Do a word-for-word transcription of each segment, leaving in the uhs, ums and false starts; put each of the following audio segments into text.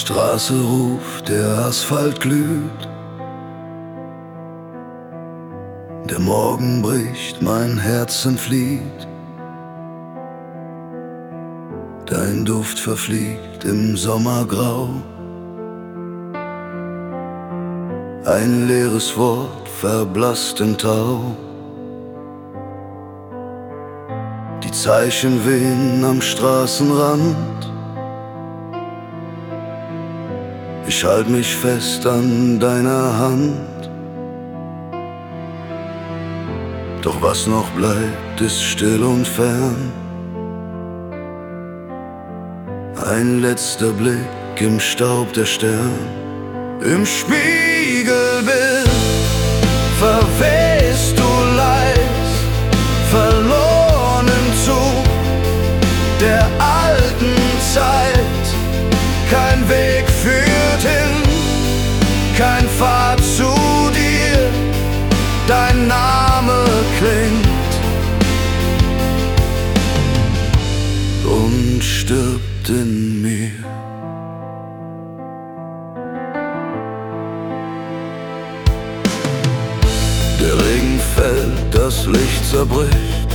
Straße ruft, der Asphalt glüht. Der Morgen bricht, mein Herz entflieht. Dein Duft verfliegt im Sommergrau. Ein leeres Wort verblasst im Tau. Die Zeichen wehen am Straßenrand. Ich halt mich fest an deiner Hand. Doch was noch bleibt, ist still und fern. Ein letzter Blick im Staub der Stern. Im Spiegelbild verwehst du leis, verloren im Zug der alten Zeit. Kein Weg führt hin, kein Pfad zu dir. Dein Name klingt und stirbt in mir. Der Regen fällt, das Licht zerbricht.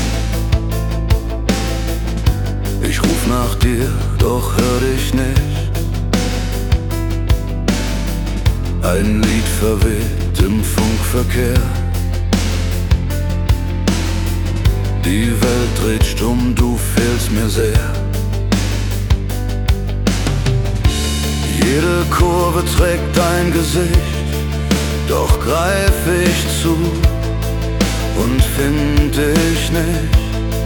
Ich ruf nach dir, doch hör dich nicht. Ein Lied verweht im Funkverkehr. Die Welt dreht stumm, du fehlst mir sehr. Jede Kurve trägt dein Gesicht, doch greif ich zu und find dich nicht.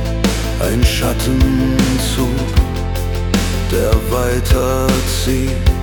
Ein Schattenzug, der weiterzieht.